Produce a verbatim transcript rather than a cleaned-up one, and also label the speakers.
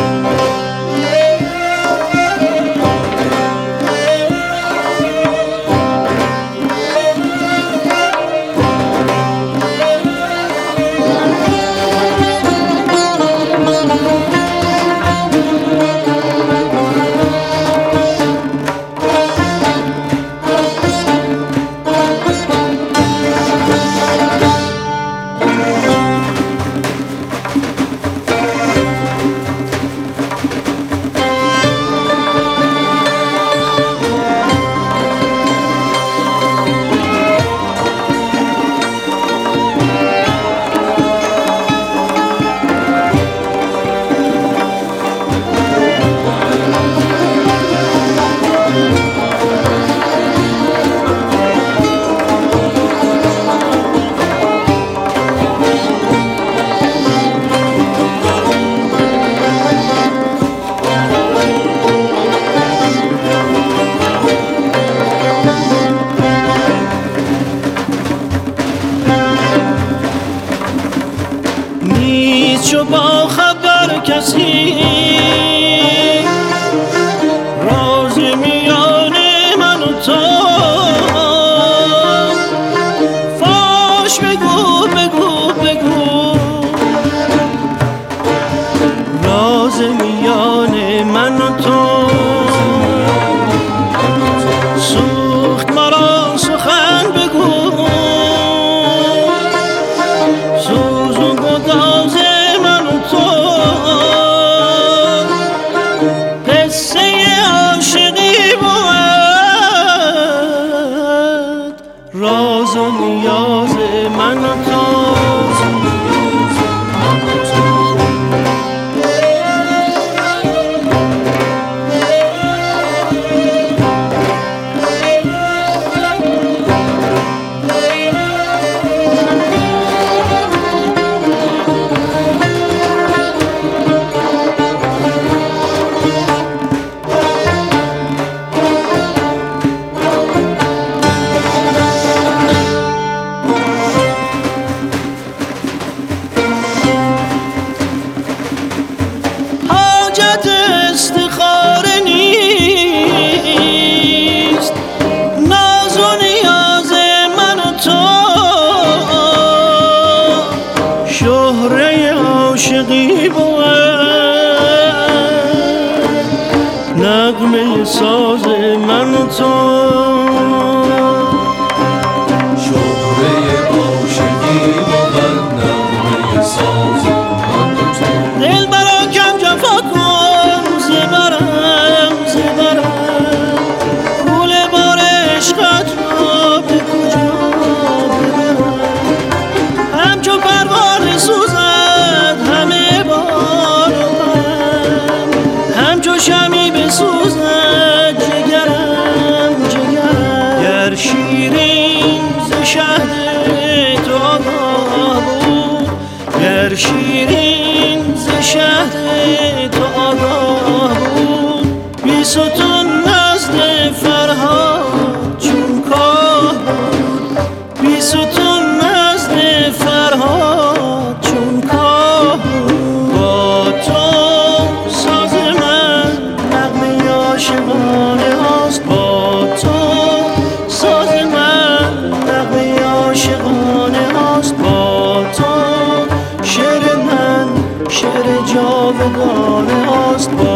Speaker 1: چو با خبر کسی راز میان من و تو فاش بگو بگو بگو راز میان من و تو سوخت مرا سخن بگو سوز و گداز راز و نیاز من و تو استخاره نیست ناز و نیاز من و تو شهره عاشقی بود نغمه ساز من و تو
Speaker 2: شهره عاشقی بود نغمه ساز من و تو
Speaker 1: دل برا کم جفا کن زبرم زبرم کول بار عشقت را به کجا ببرم همچو پروانه سوزد همه بار برم همچو شمی بسوزد جگرم جگرم گر شیرین ز شهد تو آگاه بود گر شیرین ز شهد تو آگاه بود بی ستون نزد فرهاد چون کاه بود بی ستون نزد فرهاد چون کاه بود با تو ساز من نغمه عاشقانه هاست با تو ساز من نغمه عاشقانه هاست با تو شعر من شعر جاودانه هاست با